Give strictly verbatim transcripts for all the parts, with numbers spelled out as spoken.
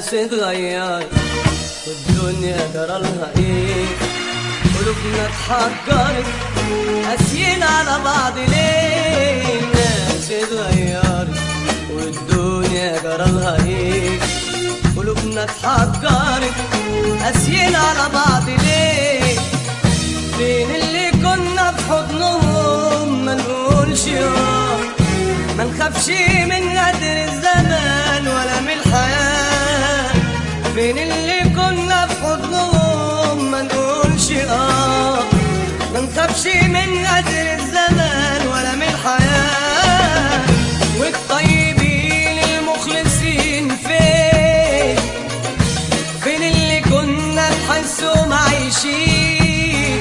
الناس اتغير والدنيا جرالها ايه؟ قلوبنا اتحجرت قاسيين على بعض ليه؟ الناس اتغيرت والدنيا جرالها ايه؟ قلوبنا اتحجرت قاسيين على بعض ليه؟ فين اللي كنا في حضنهم ما نقولش اه، ما نخافش من غدر الزمان ولا من الحياة. فين اللي كنا في حضنهم ما نقولش اه، ما نخافش من غدر الزمان ولا من الحياة. والطيبين المخلصين فين؟ فين اللي كنا نحسهم عايشين؟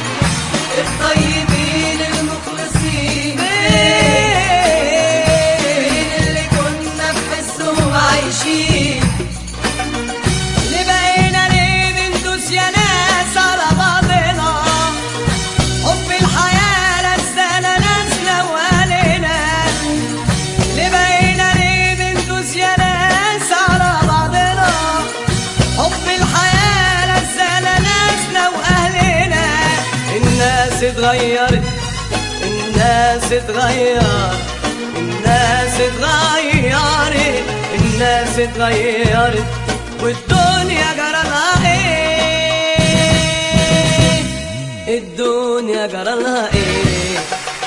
الطيبين المخلصين فين اللي كنا نحسهم عايشين؟ اللي بقينا ليه بندوس يا ناس على بعضنا؟ حب الحياة لسانا ناسنا وقالنا. اللي بقينا ليه بندوس يا ناس على بعضنا؟ حب الحياة لسانا ناسنا وأهلنا. الناس اتغيرت الناس اتغيرت الناس اتغيرت الناس اتغيرت والدنيا جرالها ايه؟ الدنيا جرالها ايه؟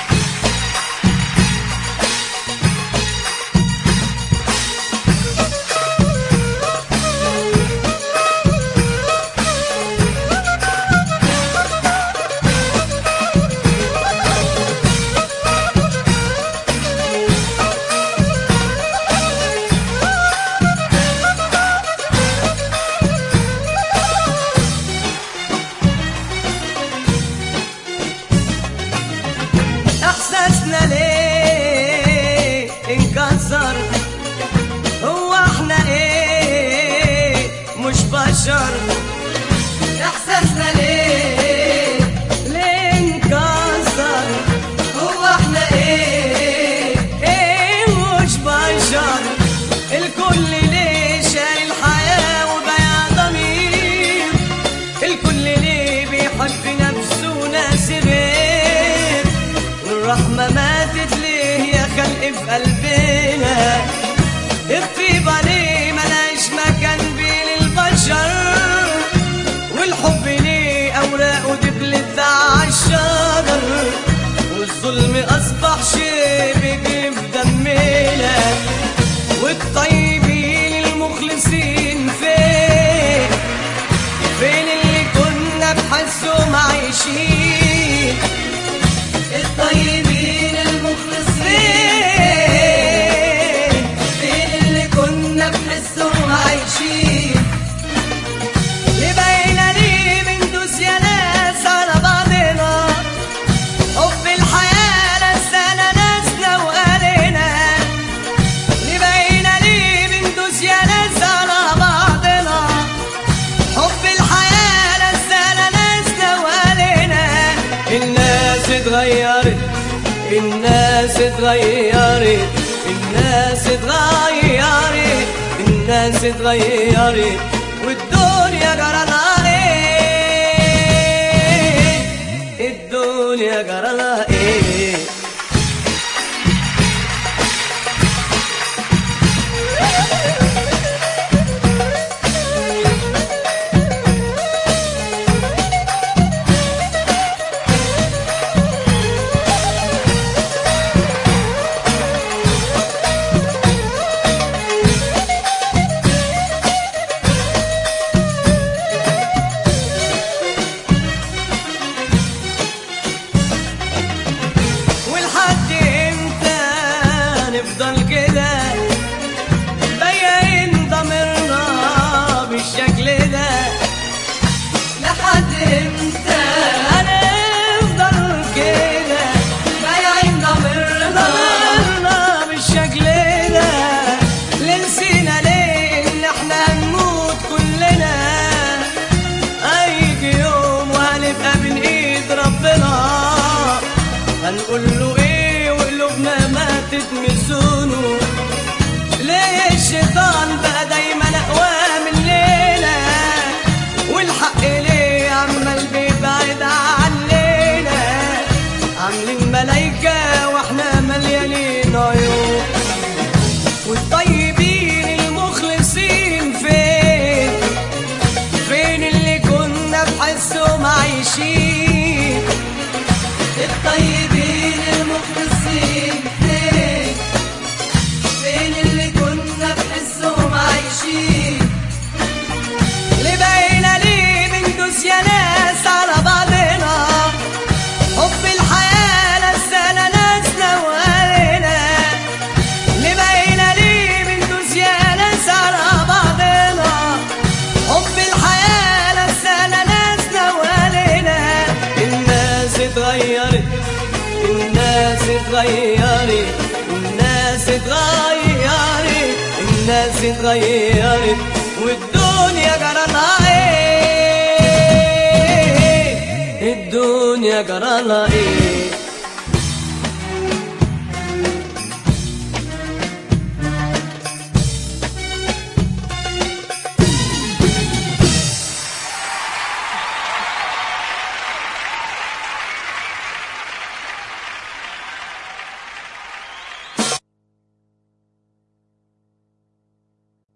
احساسنا ليه انكسر؟ هو احنا ايه مش بشر؟ احساسنا ليه ليه انكسر؟ هو احنا ايه ايه مش بشر؟ الكل ليه شايل الحياة وبيع ضمير؟ الكل ليه بيحب نفسه وناس غير؟ الرحمة ماتت ليه يا خلق في قلبنا؟ الطيبة ليه ملاش مكان بين البشر؟ والحب ليه أوراقه دبلت عالشجر؟ والظلم أصبح شيء بيجري في دمنا. والطيبين المخلصين فين؟ فين اللي كنا بحسهم عايشين؟ الطيبين المخلصين فين اللي كنا بحسهم عايشين؟ اللي بقينا ليه بندوس يا ناس على بعضنا؟ حب الحياة لسانا ناسنا وقالنا. اللي بقينا ليه بندوس يا ناس على بعضنا؟ حب الحياة لسانا ناسنا وقالنا. الناس اتغيرت الناس اتغيرت الناس اتغيرت الناس اتغيرت والدنيا جرالها ايه؟ الدنيا جرالها ايه؟ اتغيرت، الناس اتغيرت، الناس اتغيرت، والدنيا جرالها ايه، الدنيا جرالها ايه.